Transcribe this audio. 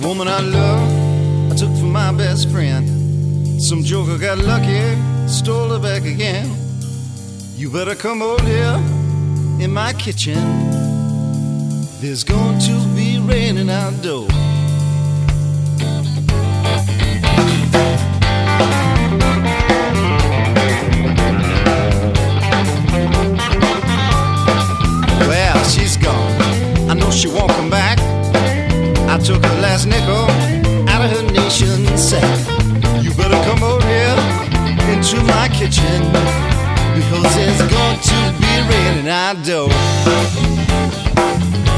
Woman I love, I took for my best friend. Some joker got lucky, stole her back again. You better come over here in my kitchen. There's going to be raining outdoors. Well, she's gone. I know she won't come back. I took her last nickel out of her nation sack. You better come over here into my kitchen, because it's going to be raining outdoors.